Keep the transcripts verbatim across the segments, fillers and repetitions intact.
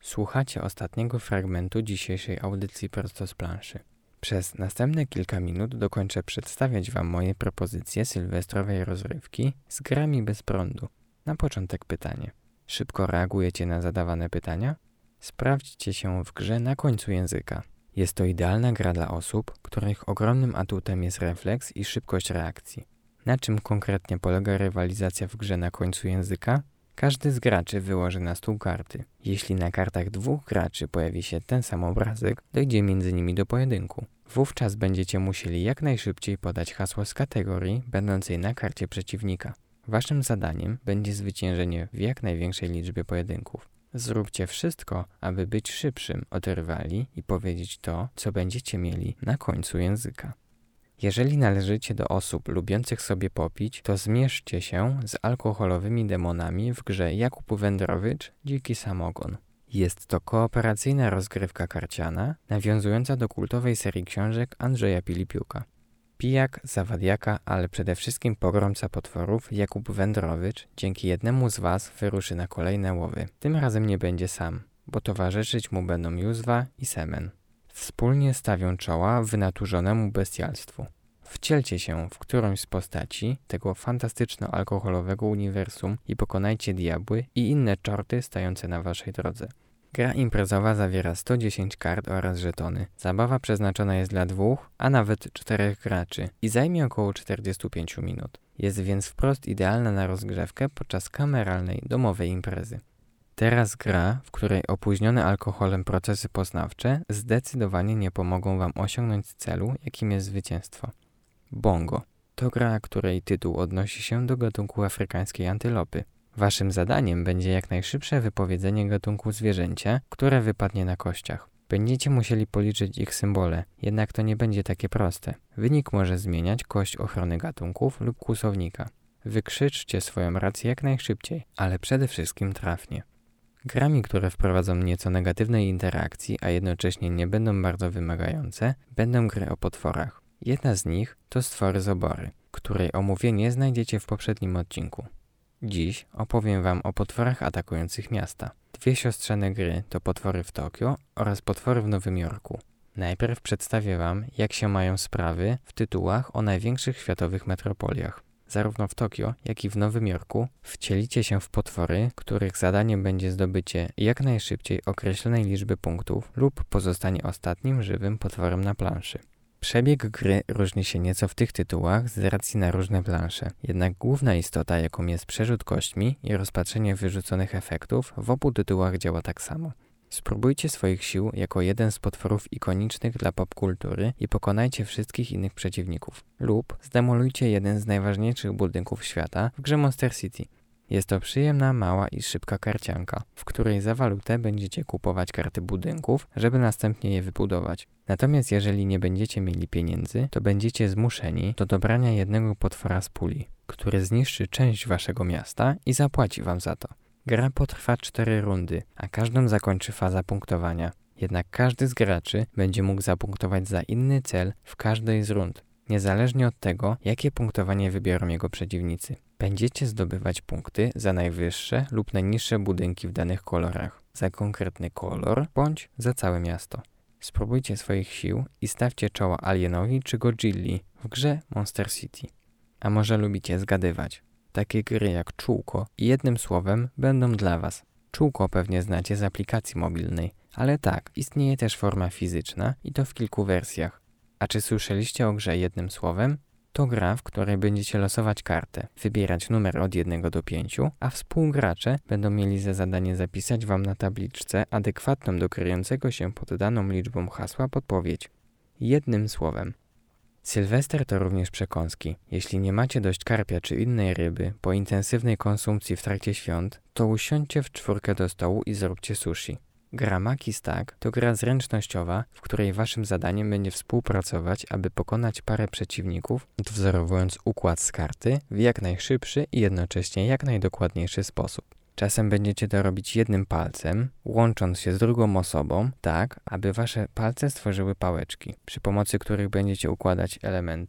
Słuchacie ostatniego fragmentu dzisiejszej audycji prosto z planszy. Przez następne kilka minut dokończę przedstawiać Wam moje propozycje sylwestrowej rozrywki z grami bez prądu. Na początek pytanie. Szybko reagujecie na zadawane pytania? Sprawdźcie się w grze Na końcu języka. Jest to idealna gra dla osób, których ogromnym atutem jest refleks i szybkość reakcji. Na czym konkretnie polega rywalizacja w grze Na końcu języka? Każdy z graczy wyłoży na stół karty. Jeśli na kartach dwóch graczy pojawi się ten sam obrazek, dojdzie między nimi do pojedynku. Wówczas będziecie musieli jak najszybciej podać hasło z kategorii będącej na karcie przeciwnika. Waszym zadaniem będzie zwyciężenie w jak największej liczbie pojedynków. Zróbcie wszystko, aby być szybszym od rywali i powiedzieć to, co będziecie mieli na końcu języka. Jeżeli należycie do osób lubiących sobie popić, to zmierzcie się z alkoholowymi demonami w grze Jakub Wędrowicz – Dziki Samogon. Jest to kooperacyjna rozgrywka karciana, nawiązująca do kultowej serii książek Andrzeja Pilipiuka. Pijak, zawadiaka, ale przede wszystkim pogromca potworów Jakub Wędrowicz dzięki jednemu z Was wyruszy na kolejne łowy. Tym razem nie będzie sam, bo towarzyszyć mu będą Józwa i Semen. Wspólnie stawią czoła wynaturzonemu bestialstwu. Wcielcie się w którąś z postaci tego fantastyczno-alkoholowego uniwersum i pokonajcie diabły i inne czorty stojące na waszej drodze. Gra imprezowa zawiera sto dziesięć kart oraz żetony. Zabawa przeznaczona jest dla dwóch, a nawet czterech graczy i zajmie około czterdzieści pięć minut. Jest więc wprost idealna na rozgrzewkę podczas kameralnej, domowej imprezy. Teraz gra, w której opóźnione alkoholem procesy poznawcze zdecydowanie nie pomogą Wam osiągnąć celu, jakim jest zwycięstwo. Bongo. To gra, której tytuł odnosi się do gatunku afrykańskiej antylopy. Waszym zadaniem będzie jak najszybsze wypowiedzenie gatunku zwierzęcia, które wypadnie na kościach. Będziecie musieli policzyć ich symbole, jednak to nie będzie takie proste. Wynik może zmieniać kość ochrony gatunków lub kłusownika. Wykrzyczcie swoją rację jak najszybciej, ale przede wszystkim trafnie. Grami, które wprowadzą nieco negatywnej interakcji, a jednocześnie nie będą bardzo wymagające, będą gry o potworach. Jedna z nich to Stwory z Obory, której omówienie znajdziecie w poprzednim odcinku. Dziś opowiem Wam o potworach atakujących miasta. Dwie siostrzane gry to Potwory w Tokio oraz Potwory w Nowym Jorku. Najpierw przedstawię Wam, jak się mają sprawy w tytułach o największych światowych metropoliach. Zarówno w Tokio, jak i w Nowym Jorku wcielicie się w potwory, których zadaniem będzie zdobycie jak najszybciej określonej liczby punktów lub pozostanie ostatnim żywym potworem na planszy. Przebieg gry różni się nieco w tych tytułach z racji na różne plansze, jednak główna istota, jaką jest przerzut kośćmi i rozpatrzenie wyrzuconych efektów, w obu tytułach działa tak samo. Spróbujcie swoich sił jako jeden z potworów ikonicznych dla popkultury i pokonajcie wszystkich innych przeciwników. Lub zdemolujcie jeden z najważniejszych budynków świata w grze Monster City. Jest to przyjemna, mała i szybka karcianka, w której za walutę będziecie kupować karty budynków, żeby następnie je wybudować. Natomiast jeżeli nie będziecie mieli pieniędzy, to będziecie zmuszeni do dobrania jednego potwora z puli, który zniszczy część waszego miasta i zapłaci wam za to. Gra potrwa cztery rundy, a każdą zakończy faza punktowania. Jednak każdy z graczy będzie mógł zapunktować za inny cel w każdej z rund, niezależnie od tego, jakie punktowanie wybiorą jego przeciwnicy. Będziecie zdobywać punkty za najwyższe lub najniższe budynki w danych kolorach, za konkretny kolor bądź za całe miasto. Spróbujcie swoich sił i stawcie czoła Alienowi czy Godzilli w grze Monster City. A może lubicie zgadywać? Takie gry jak Czółko i jednym słowem będą dla Was. Czółko pewnie znacie z aplikacji mobilnej, ale tak, istnieje też forma fizyczna i to w kilku wersjach. A czy słyszeliście o grze jednym słowem? To gra, w której będziecie losować kartę, wybierać numer od jednego do pięciu, a współgracze będą mieli za zadanie zapisać Wam na tabliczce adekwatną do kryjącego się pod daną liczbą hasła podpowiedź. Jednym słowem. Sylwester to również przekąski. Jeśli nie macie dość karpia czy innej ryby po intensywnej konsumpcji w trakcie świąt, to usiądźcie w czwórkę do stołu i zróbcie sushi. Gra Maki Stack to gra zręcznościowa, w której waszym zadaniem będzie współpracować, aby pokonać parę przeciwników, odwzorowując układ z karty w jak najszybszy i jednocześnie jak najdokładniejszy sposób. Czasem będziecie to robić jednym palcem, łącząc się z drugą osobą, tak aby wasze palce stworzyły pałeczki, przy pomocy których będziecie układać elementy,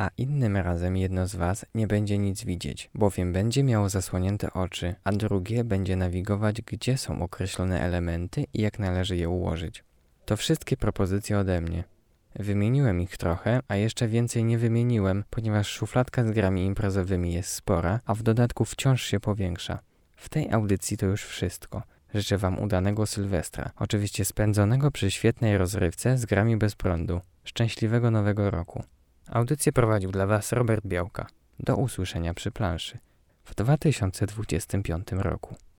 a innym razem jedno z was nie będzie nic widzieć, bowiem będzie miało zasłonięte oczy, a drugie będzie nawigować, gdzie są określone elementy i jak należy je ułożyć. To wszystkie propozycje ode mnie. Wymieniłem ich trochę, a jeszcze więcej nie wymieniłem, ponieważ szufladka z grami imprezowymi jest spora, a w dodatku wciąż się powiększa. W tej audycji to już wszystko. Życzę wam udanego Sylwestra, oczywiście spędzonego przy świetnej rozrywce z grami bez prądu. Szczęśliwego Nowego Roku. Audycję prowadził dla was Robert Białka. Do usłyszenia przy planszy w dwa tysiące dwudziestym piątym roku.